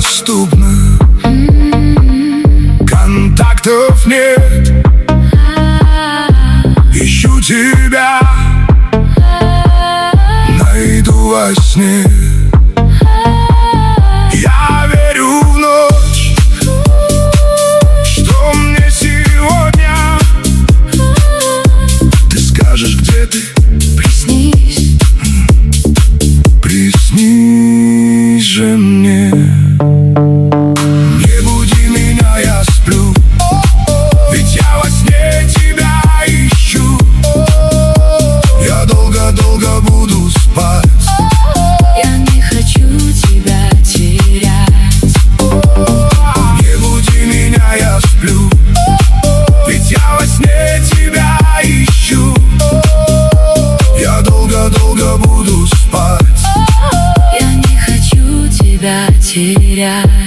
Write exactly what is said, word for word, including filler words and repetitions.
доступна. Контактов нет, ищу тебя, найду во сне. Я верю в ночь, что мне сегодня ты скажешь, где ты. Приснись, приснись же мне. Не буди меня, я сплю, ведь я во сне тебя ищу. Я долго-долго буду спать. я не хочу тебя терять. Не буди меня, я сплю, ведь я во сне тебя ищу. Я долго-долго буду спать. Я не хочу тебя терять.